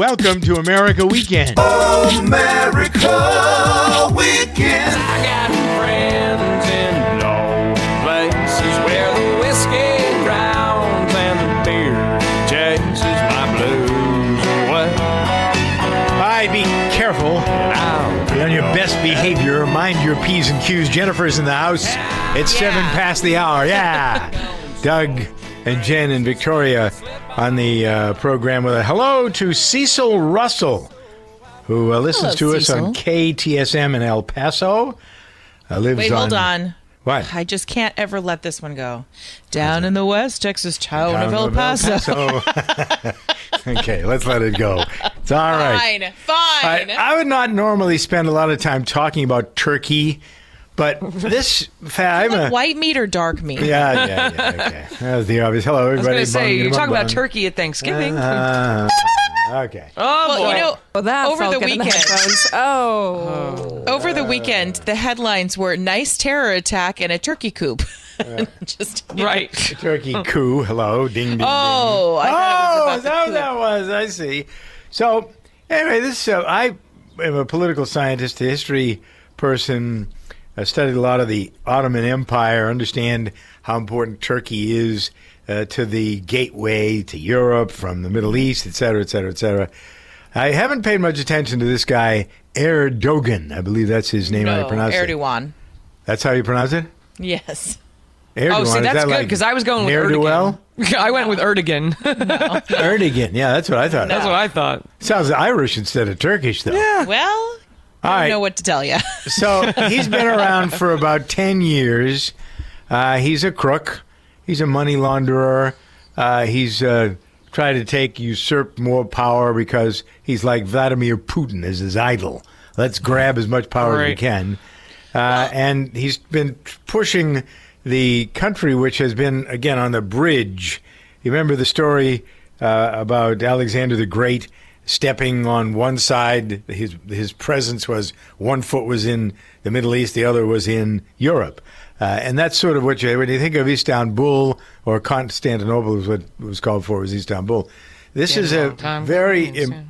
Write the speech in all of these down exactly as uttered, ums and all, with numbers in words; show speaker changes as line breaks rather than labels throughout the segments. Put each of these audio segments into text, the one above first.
welcome to America Weekend.
America Weekend.
I got friends in low places where the whiskey drowns and the beer chases my blues away.
All right, be careful. Be on your best behavior. Mind your P's and Q's. Jennifer's in the house. It's
Yeah.
seven past the hour. Yeah. Doug and Jen and Victoria on the uh, program with a hello to Cecil Russell, who uh, listens
Hello,
to us
Cecil.
on K T S M in El Paso. Uh, lives
Wait,
on,
hold on.
What?
I just can't ever let this one go. Down in the West Texas town of
Town
El
of El
Paso.
Paso. Okay, let's let it go. It's all right.
Fine, fine.
I, I would not normally spend a lot of time talking about turkey, but this fa- I'm
Like
a
white meat or dark meat?
yeah, yeah, yeah. Okay, that was the obvious. Hello,
I was
everybody.
going to say,
Bung,
you talk
bung,
about
bung.
turkey at Thanksgiving.
Uh, okay.
oh,
Well,
boy.
you know,
Well, that
over
felt
the
good in
weekend,
headphones. Oh.
over the weekend, the headlines were "Nice terror attack and a turkey coop." Just
right.
Turkey coup. Hello, ding, ding, ding.
Oh, I
oh,
thought it was
is that
about
what that was? I see. So, anyway, this uh, I am a political scientist, a history person. I studied a lot of the Ottoman Empire, understand how important Turkey is uh, to the gateway to Europe from the Middle East, et cetera, et cetera, et cetera. I haven't paid much attention to this guy, Erdogan. I believe that's his name. How
no,
you pronounce it?
Erdogan.
That's how you pronounce it?
Yes.
Erdogan.
Oh, see,
Is
that's
that
good
like
because I was going with
ne'er-do-well?
Erdogan. I went with Erdogan.
Erdogan. Yeah, that's what I thought.
That's what I thought.
Sounds Irish instead of Turkish, though. Yeah.
Well,
All
I don't
right.
know what to tell you.
So he's been around for about ten years. Uh, he's a crook. He's a money launderer. Uh, he's uh, tried to take, usurp more power because he's like Vladimir Putin as his idol. Let's grab as much power as we
Right.
can. Uh, and he's been pushing the country, which has been, again, on the bridge. You remember the story uh, about Alexander the Great stepping on one side? His his presence was one foot was in the Middle East, the other was in Europe. Uh, and that's sort of what you, when you think of Istanbul, or Constantinople is what it was called for, was Istanbul. This is a
Time.
very... Im-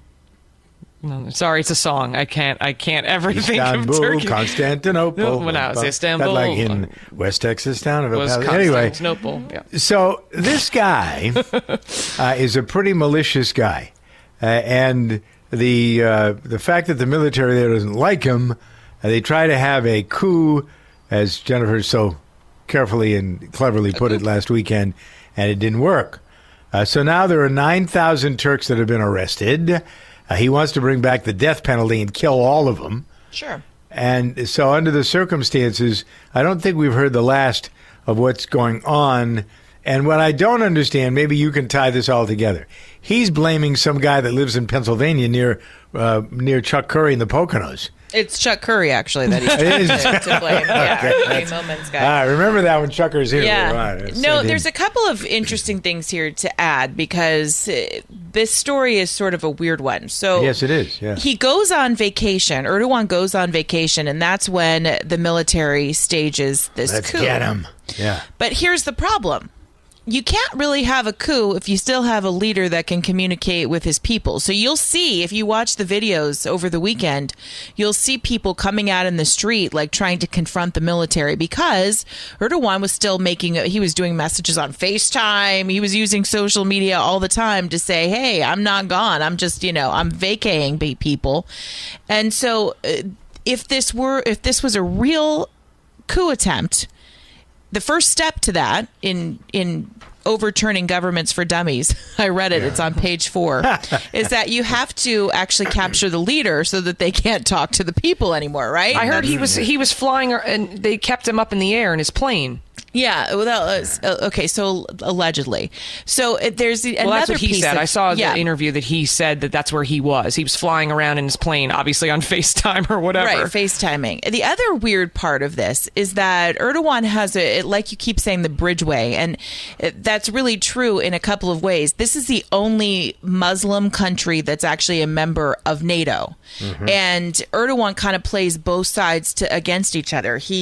No, sorry, it's a song. I can't. I can't ever think of
Istanbul,
Turkey.
Constantinople.
When I was
That
Istanbul,
like in West Texas town of El
was
Paso. Anyway,
Constantinople. Yeah.
so this guy uh, is a pretty malicious guy, uh, and the uh, the fact that the military there doesn't like him, uh, they try to have a coup, as Jennifer so carefully and cleverly put it last weekend, and it didn't work. Uh, so now there are nine thousand Turks that have been arrested. Uh, he wants to bring back the death penalty and kill all of them.
Sure.
And so under the circumstances, I don't think we've heard the last of what's going on. And what I don't understand, maybe you can tie this all together. He's blaming some guy that lives in Pennsylvania near uh, near Chuck Curry in the Poconos.
It's Chuck Curry, actually, that he's
It is.
trying to, to blame. Yeah,
Okay,
Curry
that's-
Moments guy.
Ah, remember that when Chucker's here.
Yeah.
Right, I
No,
sent
there's
in-
a couple of interesting things here to add because uh, this story is sort of a weird one. So
Yes, it is. Yeah.
he goes on vacation. Erdogan goes on vacation, and that's when the military stages this
Let's
coup.
get him. Yeah.
But here's the problem. You can't really have a coup if you still have a leader that can communicate with his people. So you'll see, if you watch the videos over the weekend, you'll see people coming out in the street, like trying to confront the military because Erdogan was still making, he was doing messages on FaceTime. He was using social media all the time to say, hey, I'm not gone. I'm just, you know, I'm vacating people. And so uh, if this were, if this was a real coup attempt, the first step to that in in overturning governments for dummies, I read it, it's on page four, is that you have to actually capture the leader so that they can't talk to the people anymore, right?
I heard he was he was flying, and they kept him up in the air in his plane.
Yeah, well, that, uh, okay, so allegedly. So uh, there's the,
Well,
another
that's what he
piece
said.
of-
I saw
yeah.
the interview that he said that that's where he was. He was flying around in his plane, obviously on FaceTime or whatever.
Right, FaceTiming. The other weird part of this is that Erdogan has a, like you keep saying, the bridgeway, and that's really true in a couple of ways. This is the only Muslim country that's actually a member of NATO. Mm-hmm. And Erdogan kind of plays both sides to against each other. He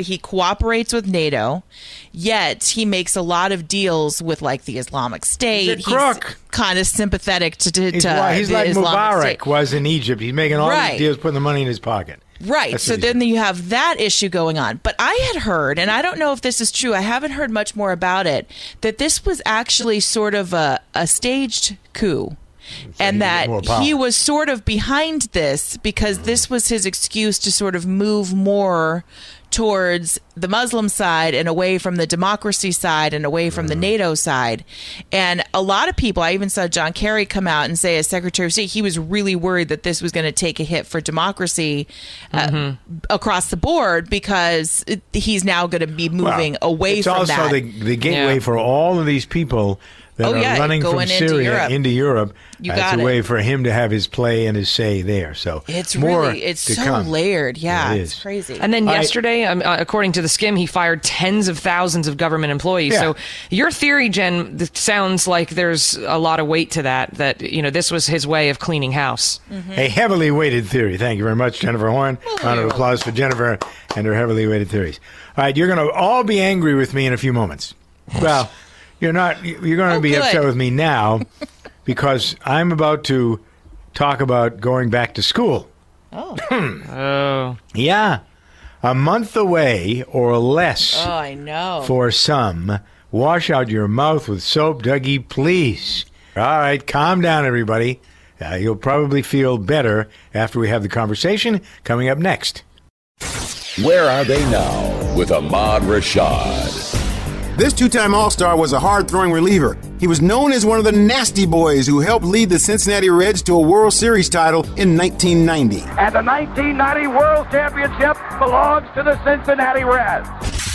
he cooperates with NATO, yet he makes a lot of deals with like the Islamic State.
He's a crook.
Kind of sympathetic to, to,
He's,
to
why- he's
the
like
Islamic
Mubarak
State.
was in Egypt. He's making all
Right.
these deals, putting the money in his pocket.
Right.
That's
So
what he
then
said.
you have that issue going on. But I had heard, and I don't know if this is true, I haven't heard much more about it, that this was actually sort of a, a staged coup. And
he
that
get more power.
he was sort of behind this because this was his excuse to sort of move more towards the Muslim side and away from the democracy side and away from the NATO side. And a lot of people, I even saw John Kerry come out and say as Secretary of State, he was really worried that this was going to take a hit for democracy uh,
Mm-hmm.
across the board because it, he's now going to be moving
Well,
away
it's
from
also
that.
the, the gateway
Yeah.
for all of these people that
Oh,
are
yeah,
running from
going into
Syria
Europe.
into Europe.
You
Uh,
got
it's a
it.
way for him to have his play and his say there. So
it's
more
really, it's
to
so
come.
layered. Yeah,
It
it's
is.
crazy.
And then
I-
yesterday, um, uh, according to the Skim, he fired tens of thousands of government employees.
Yeah.
So your theory, Jen, th- sounds like there's a lot of weight to that, that, you know, this was his way of cleaning house.
A heavily weighted theory. Thank you very much, Jennifer Horn. Round of applause for Jennifer and her heavily weighted theories. All right, you're going to all be angry with me in a few moments. Well, you're not. You're going to
Oh,
be
good.
upset with me now because I'm about to talk about going back to school.
Oh.
Yeah, a month away or less
oh, I know.
for some. Wash out your mouth with soap, Dougie, please. All right, calm down, everybody. Uh, you'll probably feel better after we have the conversation coming up next.
Where are they now with Ahmad Rashad?
This two-time All-Star was a hard-throwing reliever. He was known as one of the nasty boys who helped lead the Cincinnati Reds to a World Series title in nineteen ninety.
And the nineteen ninety World Championship belongs to the Cincinnati Reds.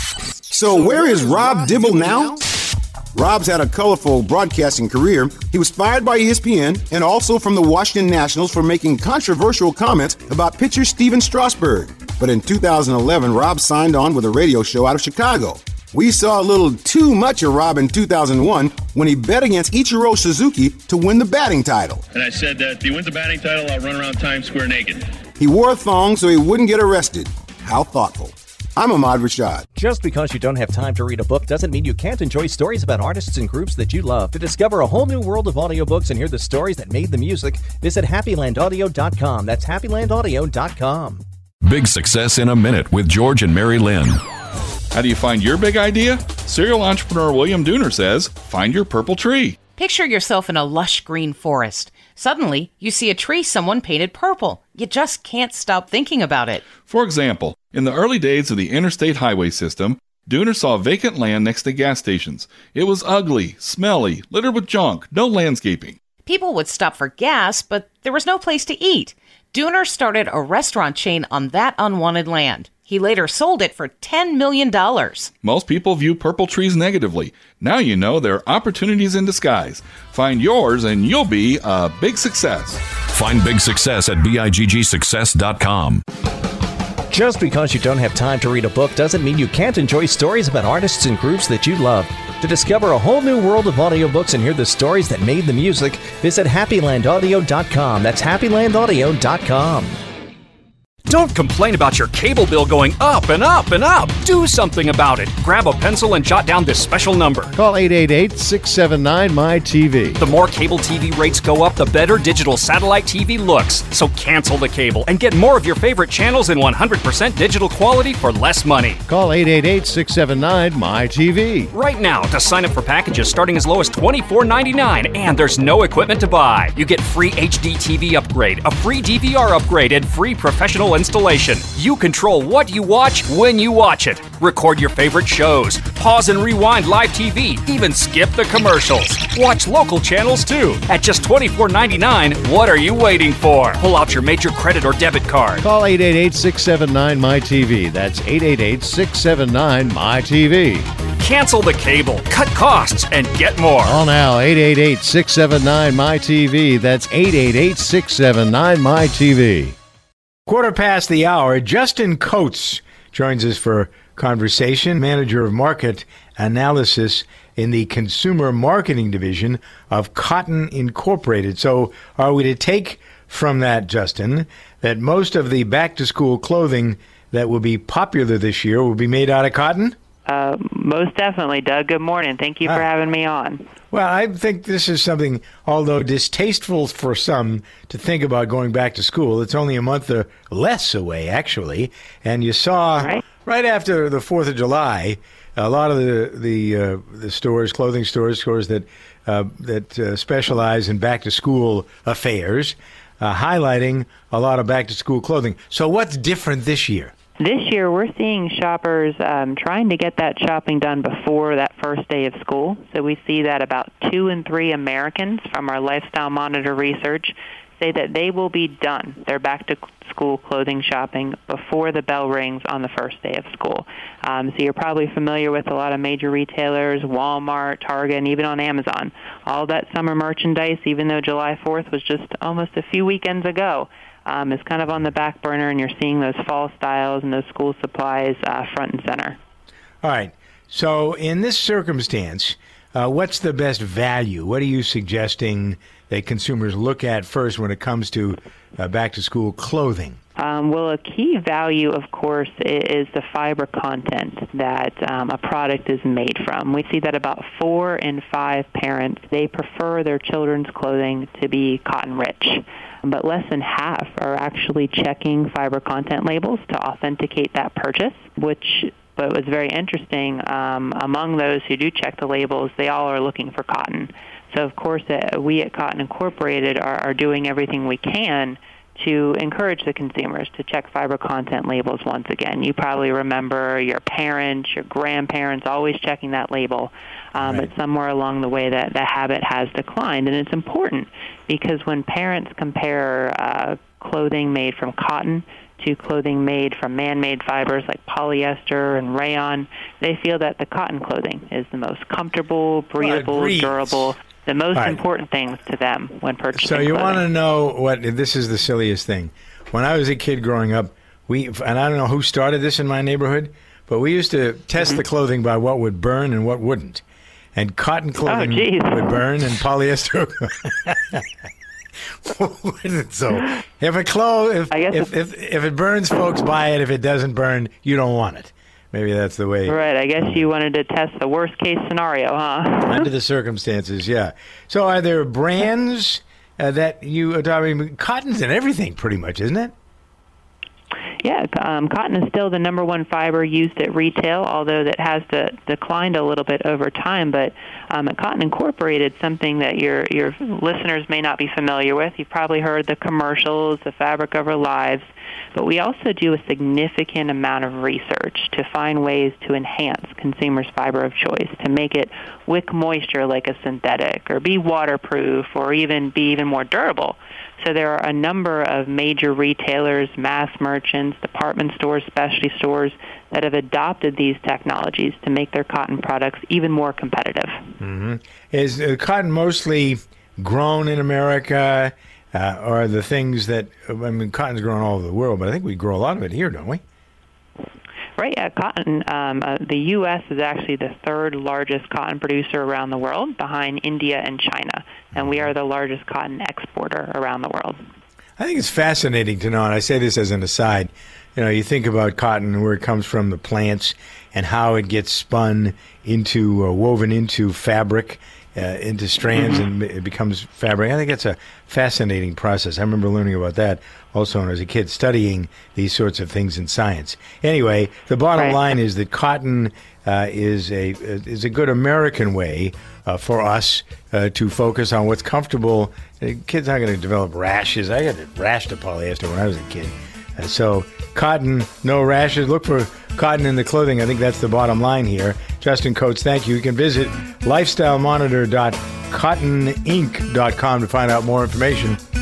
So where is Rob Dibble now? Rob's had a colorful broadcasting career. He was fired by E S P N and also from the Washington Nationals for making controversial comments about pitcher Steven Strasburg. But in two thousand eleven, Rob signed on with a radio show out of Chicago. We saw a little too much of Rob in two thousand one when he bet against Ichiro Suzuki to win the batting title.
And I said that if he wins the batting title, I'll run around Times Square naked.
He wore a thong so he wouldn't get arrested. How thoughtful. I'm Ahmad Rashad.
Just because you don't have time to read a book doesn't mean you can't enjoy stories about artists and groups that you love. To discover a whole new world of audiobooks and hear the stories that made the music, visit happy land audio dot com. That's happy land audio dot com.
Big Success in a Minute with George and Mary Lynn.
How do you find your big idea? Serial entrepreneur William Dooner says, find your purple tree.
Picture yourself in a lush green forest. Suddenly, you see a tree someone painted purple. You just can't stop thinking about it.
For example, in the early days of the interstate highway system, Dooner saw vacant land next to gas stations. It was ugly, smelly, littered with junk, no landscaping.
People would stop for gas, but there was no place to eat. Dooner started a restaurant chain on that unwanted land. He later sold it for ten million dollars.
Most people view purple trees negatively. Now you know there are opportunities in disguise. Find yours and you'll be a big success.
Find Big Success at big success dot com.
Just because you don't have time to read a book doesn't mean you can't enjoy stories about artists and groups that you love. To discover a whole new world of audiobooks and hear the stories that made the music, visit happy land audio dot com. That's happy land audio dot com.
Don't complain about your cable bill going up and up and up. Do something about it. Grab a pencil and jot down this special number.
Call eight eight eight, six seven nine, M Y T V.
The more cable T V rates go up, the better digital satellite T V looks. So cancel the cable and get more of your favorite channels in one hundred percent digital quality for less money.
Call eight eight eight, six seven nine, M Y T V.
Right now to sign up for packages starting as low as twenty-four ninety-nine, and there's no equipment to buy. You get free H D T V upgrade, a free D V R upgrade, and free professional installation. You control what you watch when you watch it. Record your favorite shows. Pause and rewind live T V. Even skip the commercials. Watch local channels too. At just twenty-four ninety-nine, what are you waiting for? Pull out your major credit or debit card.
Call eight eight eight, six seven nine, M Y T V. That's eight eight eight, six seven nine, M Y T V.
Cancel the cable, cut costs, and get more.
Call now, eight eight eight, six seven nine, M Y T V. That's eight eight eight, six seven nine, M Y T V.
Quarter past the hour, Justin Coates joins us for conversation, manager of market analysis in the consumer marketing division of Cotton Incorporated. So are we to take from that, Justin, that most of the back-to-school clothing that will be popular this year will be made out of cotton?
Uh, most definitely, Doug. Good morning. Thank you for
Ah.
having me on.
Well, I think this is something, although distasteful for some to think about going back to school, it's only a month or less away, actually. And you saw right, right after the fourth of July, a lot of the the, uh, the stores, clothing stores, stores that uh, that uh, specialize in back-to-school affairs, uh, highlighting a lot of back-to-school clothing. So what's different this year?
This year, we're seeing shoppers um, trying to get that shopping done before that first day of school. So we see that about two in three Americans from our Lifestyle Monitor research say that they will be done their back-to-school clothing shopping before the bell rings on the first day of school. Um, so you're probably familiar with a lot of major retailers, Walmart, Target, and even on Amazon. All that summer merchandise, even though July fourth was just almost a few weekends ago, Um, is kind of on the back burner, and you're seeing those fall styles and those school supplies uh, front and center.
All right. So in this circumstance, uh, what's the best value? What are you suggesting that consumers look at first when it comes to uh, back-to-school clothing?
Um, well, a key value, of course, is the fiber content that um, a product is made from. We see that about four in five parents, they prefer their children's clothing to be cotton-rich. But less than half are actually checking fiber content labels to authenticate that purchase, which but was very interesting. Um, among those who do check the labels, they all are looking for cotton. So, of course, uh, we at Cotton Incorporated are, are doing everything we can to encourage the consumers to check fiber content labels once again. You probably remember your parents, your grandparents always checking that label, um, right. But somewhere along the way that the habit has declined. And it's important because when parents compare uh, clothing made from cotton to clothing made from man-made fibers like polyester and rayon, they feel that the cotton clothing is the most comfortable, breathable,
well,
durable, the most
right.
important things to them when purchasing
So you
clothing.
want to know what, this is the silliest thing. When I was a kid growing up, we, and I don't know who started this in my neighborhood, but we used to test
Mm-hmm.
the clothing by what would burn and what wouldn't. And cotton clothing
oh,
would burn and polyester wouldn't. So if a clo- if, if, if, if it burns, folks buy it. If it doesn't burn, you don't want it. Maybe that's the way.
Right. I guess you wanted to test the worst case scenario, huh?
Under the circumstances, yeah. So are there brands uh, that you are talking? Cotton's in everything, pretty much, isn't it?
Yeah, um, cotton is still the number one fiber used at retail, although that has de- declined a little bit over time. But um, at Cotton Incorporated, something that your your listeners may not be familiar with, you've probably heard the commercials, the fabric of our lives, but we also do a significant amount of research to find ways to enhance consumers' fiber of choice, to make it wick moisture like a synthetic, or be waterproof, or even be even more durable. So there are a number of major retailers, mass merchants, department stores, specialty stores that have adopted these technologies to make their cotton products even more competitive.
Mm-hmm. Is uh, cotton mostly grown in America, uh, or the things that, I mean, cotton's grown all over the world, but I think we grow a lot of it here, don't we?
Right, yeah, cotton. Um, uh, the U S is actually the third largest cotton producer around the world, behind India and China, and we are the largest cotton exporter around the world.
I think it's fascinating to know, and I say this as an aside, you know, you think about cotton and where it comes from, the plants, and how it gets spun into, uh, woven into fabric, uh, into strands, mm-hmm. and it becomes fabric. I think it's a fascinating process. I remember learning about that also when I was a kid, studying these sorts of things in science. Anyway, the bottom
right.
line is that cotton uh, is a is a good American way uh, for us uh, to focus on what's comfortable. Uh, kids aren't going to develop rashes. I got a rash to polyester when I was a kid. Uh, so cotton, no rashes. Look for cotton in the clothing. I think that's the bottom line here. Justin Coates, thank you. You can visit lifestyle monitor dot cotton inc dot com to find out more information.